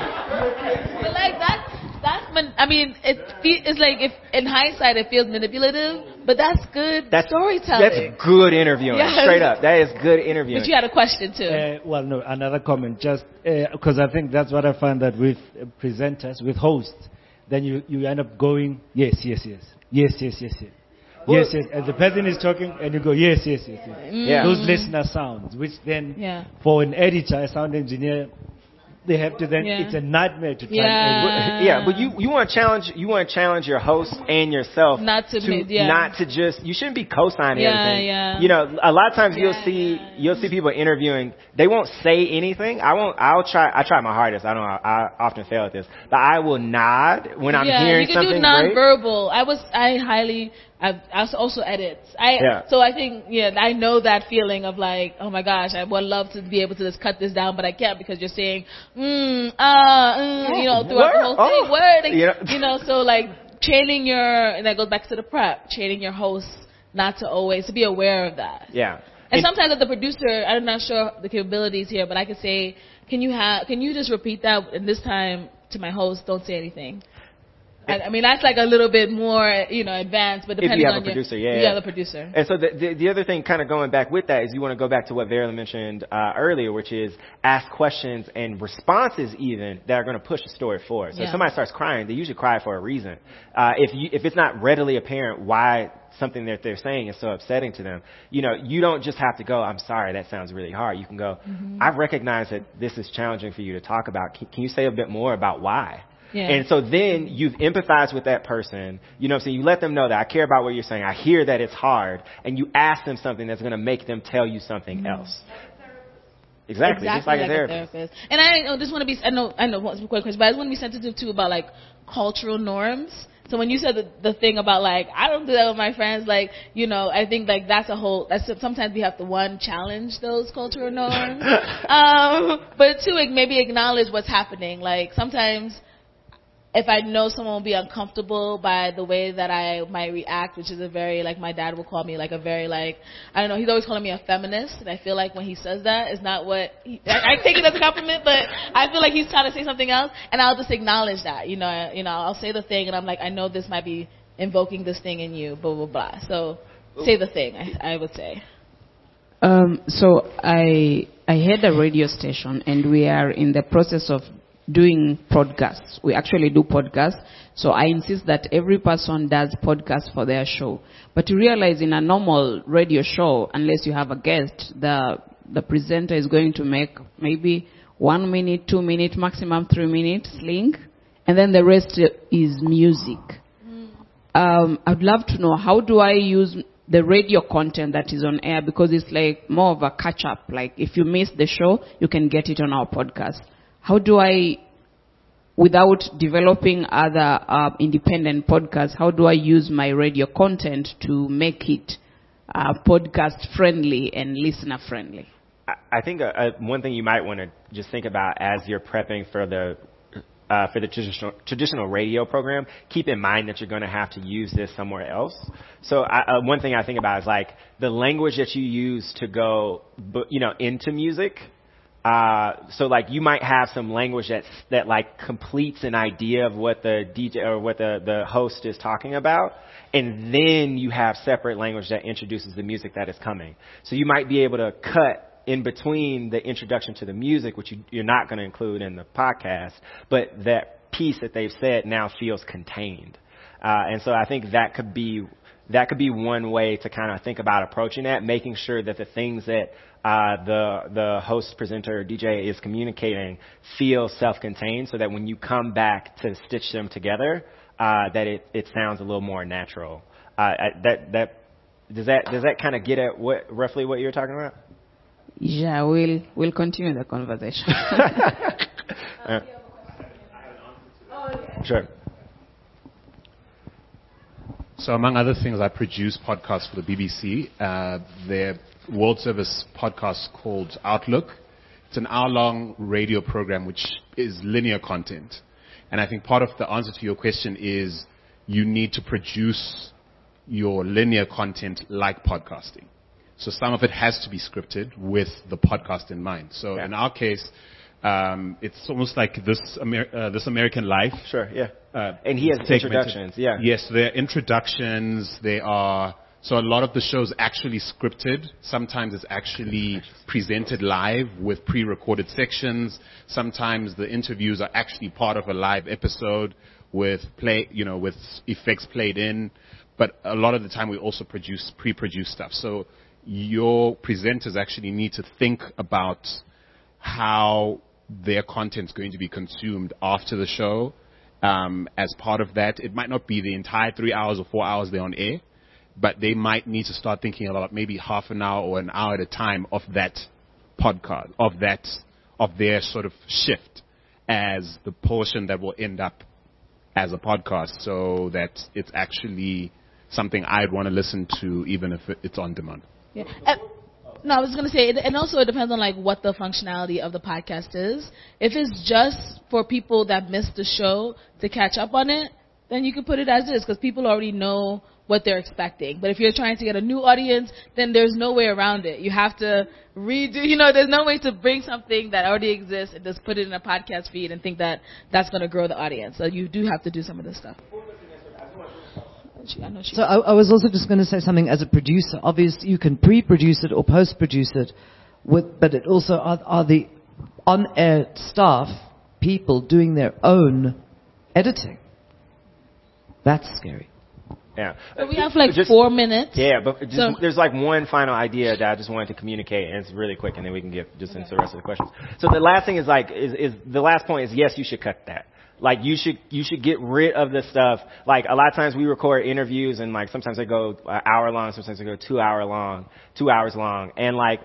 But like that, that's man, I mean, it fe- it's like if in hindsight it feels manipulative, but that's good That's storytelling. That's good interviewing. Yes. Straight up, that is good interviewing. But you had a question too. Uh, well, no, another comment, just because I think that's what I find that with uh, presenters, with hosts, then you, you end up going, yes, yes, yes, yes, yes, yes, yes. Well- yes, yes, and the person is talking, and you go, yes, yes, yes, yes. Yeah. Those listener sounds, which then, Yeah. for an editor, a sound engineer, they have to then, Yeah. it's a nightmare to try Yeah. and edit. But- yeah, but you you want to challenge you want to challenge your host and yourself Not to ma- yeah. not to just you shouldn't be co-signing Yeah, everything. yeah. You know, a lot of times you'll Yeah, see yeah, you'll see people interviewing. They won't say anything. I won't. I'll try. I try my hardest. I don't. I often fail at this, but I will nod when I'm yeah, hearing you can something do great. nonverbal. I was, I highly, I, I also edit. I, Yeah. so I think, yeah, I know that feeling of like, oh my gosh, I would love to be able to just cut this down, but I can't because you're saying, mm, uh, mm, you know, throughout Word? the whole thing, Oh. word, like, You know? you know, so like training your, and that goes back to the prep, training your hosts not to always, to be aware of that. Yeah. And, And- sometimes as the producer, I'm not sure the capabilities here, but I could say, can you have, can you just repeat that? And this time to my host, don't say anything. I, I mean, that's like a little bit more, you know, advanced, but If depending you have on a your, producer, yeah, you yeah. have a producer. And so the, the, the other thing kind of going back with that is you want to go back to what Vera mentioned uh, earlier, which is ask questions and responses even that are going to push the story forward. So Yeah. if somebody starts crying, they usually cry for a reason. Uh, if you, if it's not readily apparent why something that they're saying is so upsetting to them, you know, you don't just have to go, I'm sorry, that sounds really hard. You can go, Mm-hmm. I recognize that this is challenging for you to talk about. Can, can you say a bit more about why? Yeah. And so then you've empathized with that person. You know what I'm saying? You let them know that I care about what you're saying. I hear that it's hard. And you ask them something that's going to make them tell you something else. Exactly. Just like, a therapist. And I just want to be, I know, I know, one quick question, but I just want to be sensitive too about like cultural norms. So when you said the, the thing about like, I don't do that with my friends, like, you know, I think like that's a whole, that's sometimes we have to one, challenge those cultural norms. um, but two, like, maybe acknowledge what's happening. Like sometimes, if I know someone will be uncomfortable by the way that I might react, which is a very, like my dad will call me like a very like, I don't know, he's always calling me a feminist. And I feel like when he says that, it's not what, he, I, I take it as a compliment, but I feel like he's trying to say something else. And I'll just acknowledge that, you know, you know, I'll say the thing and I'm like, I know this might be invoking this thing in you, blah, blah, blah. So say the thing, I, I would say. Um, so I I had a radio station, and we are in the process of doing podcasts. We actually do podcasts. So I insist that every person does podcasts for their show. But you realize in a normal radio show, unless you have a guest, the the presenter is going to make maybe one minute, two minute, maximum three minutes link, and then the rest is music. Um, I'd love to know, how do I use the radio content that is on air, because it's like more of a catch up. Like if you miss the show, you can get it on our podcast. How do I, without developing other uh, independent podcasts, how do I use my radio content to make it uh, podcast friendly and listener friendly? I think uh, uh, one thing you might want to just think about as you're prepping for the uh, for the traditional traditional radio program, keep in mind that you're going to have to use this somewhere else. So I, uh, one thing I think about is like the language that you use to go, you know, into music. Uh, so like you might have some language that that like completes an idea of what the D J or what the, the host is talking about, and then you have separate language that introduces the music that is coming. So you might be able to cut in between the introduction to the music, which you, you're not going to include in the podcast, but that piece that they've said now feels contained. Uh, and so I think that could be that could be one way to kind of think about approaching that, making sure that the things that uh, the the host, presenter, or D J is communicating feel self-contained, so that when you come back to stitch them together, uh, that it, it sounds a little more natural. Uh, I, that that does that does that kind of get at what roughly what you're talking about? Yeah, we'll we'll continue the conversation. uh, sure. So among other things, I produce podcasts for the B B C. Uh, their World Service podcast called Outlook. It's an hour-long radio program which is linear content. And I think part of the answer to your question is you need to produce your linear content like podcasting. So some of it has to be scripted with the podcast in mind. So yeah. in our case, um, it's almost like this Amer- uh, this American Life. Sure, yeah. Uh, and he has segmented. introductions, yeah. Yes, there are introductions. They are so a lot of the show's actually scripted. Sometimes it's actually presented live with pre-recorded sections. Sometimes the interviews are actually part of a live episode with play, you know, with effects played in. But a lot of the time we also produce pre-produced stuff. So your presenters actually need to think about how their content is going to be consumed after the show. Um, as part of that, it might not be the entire three hours or four hours they're on air, but they might need to start thinking about maybe half an hour or an hour at a time of that podcast, of that, of their sort of shift as the portion that will end up as a podcast, so that it's actually something I'd want to listen to even if it's on demand. Yeah. Uh, no, I was going to say, and also it depends on like what the functionality of the podcast is. If it's just for people that missed the show to catch up on it, then you can put it as is because people already know what they're expecting. But if you're trying to get a new audience, then there's no way around it. You have to redo, you know, there's no way to bring something that already exists and just put it in a podcast feed and think that that's going to grow the audience. So you do have to do some of this stuff. I know she so I, I was also just going to say something as a producer. Obviously, you can pre-produce it or post-produce it, with, but it also are, are the on-air staff people doing their own editing. That's scary. Yeah. But we have like just, four minutes. Yeah, but just, so. there's like one final idea that I just wanted to communicate, and it's really quick, and then we can get just into the rest of the questions. So the last thing is like, is, is the last point is yes, you should cut that. Like you should, you should get rid of the stuff. Like a lot of times we record interviews and like sometimes they go an hour long, sometimes they go two hour long, two hours long. And like,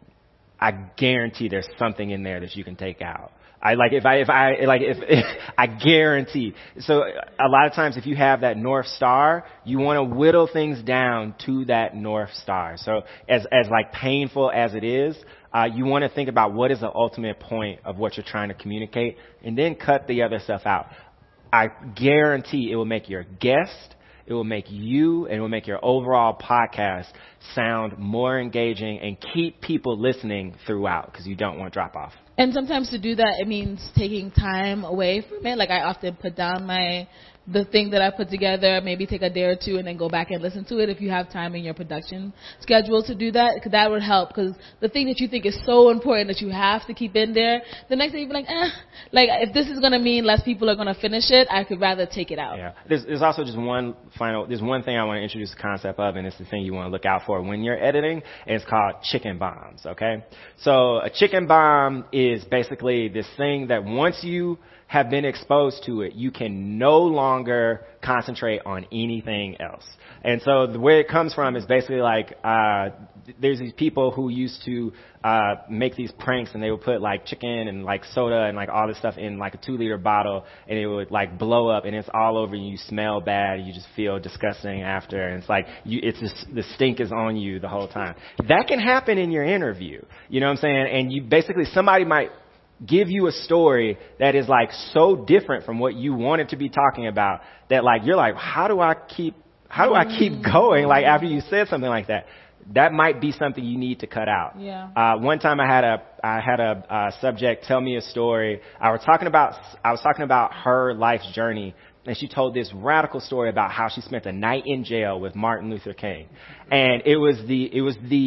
I guarantee there's something in there that you can take out. I like if I, if I, like if, if I guarantee. So a lot of times if you have that North Star, you want to whittle things down to that North Star. So as, as like painful as it is, Uh, you want to think about what is the ultimate point of what you're trying to communicate, and then cut the other stuff out. I guarantee it will make your guest, it will make you, and it will make your overall podcast sound more engaging and keep people listening throughout because you don't want to drop off. And sometimes to do that, it means taking time away from it. Like I often put down my the thing that I put together, maybe take a day or two and then go back and listen to it if you have time in your production schedule to do that, because that would help. Because the thing that you think is so important that you have to keep in there, the next day you'll be like, eh, like if this is going to mean less people are going to finish it, I could rather take it out. Yeah. There's, there's also just one final, there's one thing I want to introduce the concept of, and it's the thing you want to look out for when you're editing, and it's called chicken bombs, okay? So a chicken bomb is basically this thing that once you have been exposed to it, you can no longer concentrate on anything else. And so the way it comes from is basically like, uh, there's these people who used to, uh, make these pranks, and they would put like chicken and like soda and like all this stuff in like a two liter bottle, and it would like blow up, and it's all over you. You smell bad. You just feel disgusting after. And it's like, you, it's just, the stink is on you the whole time. That can happen in your interview. You know what I'm saying? And you basically, somebody might give you a story that is like so different from what you wanted to be talking about that like you're like, how do I keep how do I keep going like after you said something like that? That might be something you need to cut out. Yeah. Uh, one time I had a I had a uh, subject tell me a story. I was talking about I was talking about her life's journey, and she told this radical story about how she spent a night in jail with Martin Luther King, and it was the it was the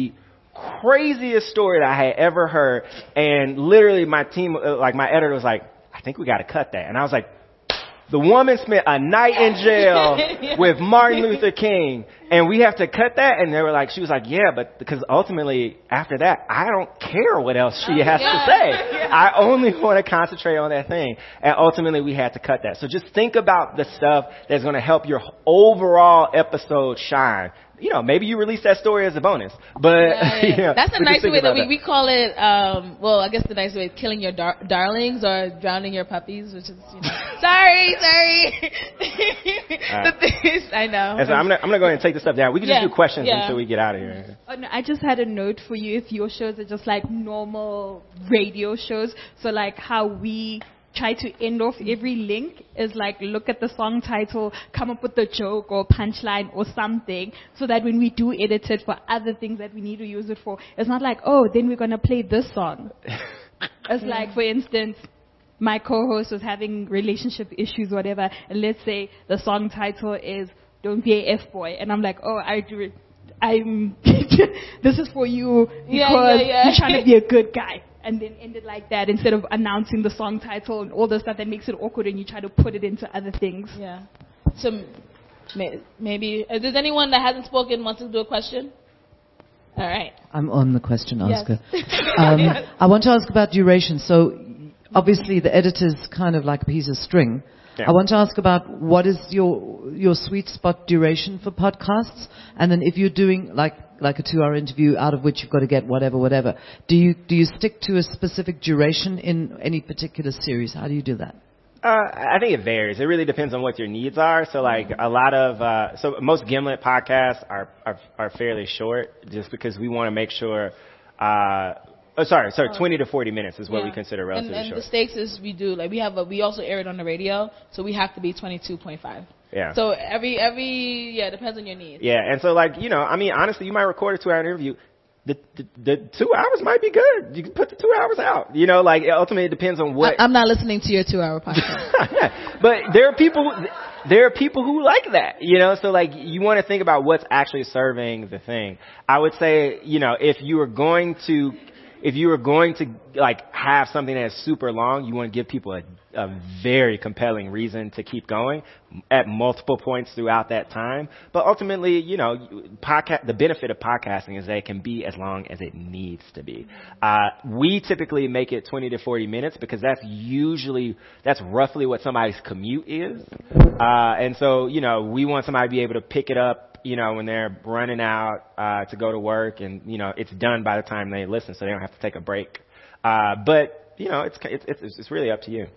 craziest story that I had ever heard. And literally my team, uh, like my editor was like, I think we got to cut that. And I was like, the woman spent a night in jail yeah. with Martin Luther King, and we have to cut that? And they were like, she was like, yeah, but because ultimately after that, I don't care what else she has yeah. to say. Yeah. I only want to concentrate on that thing. And ultimately we had to cut that. So just think about the stuff that's going to help your overall episode shine. You know, maybe you release that story as a bonus, but yeah, yeah. You know, that's a nice way that we, that. we call it. Um, well, I guess the nice way is killing your dar- darlings or drowning your puppies, which is you know, sorry, sorry. Uh, the things, I know. So I'm gonna I'm gonna go ahead and take this stuff down. We can yeah, just do questions yeah. until we get out of here. Oh, no, I just had a note for you. If your shows are just like normal radio shows, so like how we try to end off every link is like look at the song title, come up with a joke or punchline or something, so that when we do edit it for other things that we need to use it for, it's not like, oh, then we're going to play this song. It's like, for instance, my co-host was having relationship issues, whatever, and let's say the song title is Don't Be a F-Boy, and I'm like, oh, I do it. I'm, this is for you because yeah, yeah, yeah. you're trying to be a good guy. And then end it like that instead of announcing the song title and all the stuff that makes it awkward, and you try to put it into other things. Yeah. So maybe, is there anyone that hasn't spoken wants to do a question? All right. I'm on the question asker. Yes. um, I want to ask about duration. So obviously the editor's kind of like a piece of string. Yeah. I want to ask about what is your your sweet spot duration for podcasts, and then if you're doing like like a two-hour interview out of which you've got to get whatever, whatever, do you do you stick to a specific duration in any particular series? How do you do that? Uh, I think it varies. It really depends on what your needs are. So like a lot of, uh, so most Gimlet podcasts are, are, are fairly short just because we want to make sure, uh, oh, sorry, sorry, oh. twenty to forty minutes is what yeah. we consider relatively and, and short. And the stakes is we do, like we have a, we also air it on the radio, so we have to be twenty-two point five. Yeah. So every, every, yeah, depends on your needs. Yeah. And so like, you know, I mean, honestly, you might record a two hour interview. The, the, the two hours might be good. You can put the two hours out. You know, like ultimately it depends on what. I, I'm not listening to your two hour podcast. But there are people, there are people who like that, you know, so like you want to think about what's actually serving the thing. I would say, you know, if you are going to, if you are going to like have something that's super long, you want to give people a, a very compelling reason to keep going at multiple points throughout that time. But ultimately, you know, podcast, the benefit of podcasting is that it can be as long as it needs to be. Uh, we typically make it twenty to forty minutes because that's usually, that's roughly what somebody's commute is. Uh, and so, you know, we want somebody to be able to pick it up, you know, when they're running out uh, to go to work, and you know it's done by the time they listen, so they don't have to take a break. Uh, but you know, it's it's it's, it's really up to you.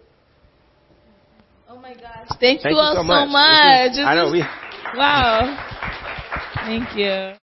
Oh my gosh! Thank, Thank you all you so so much. much. Is, I know we. Wow. Thank you.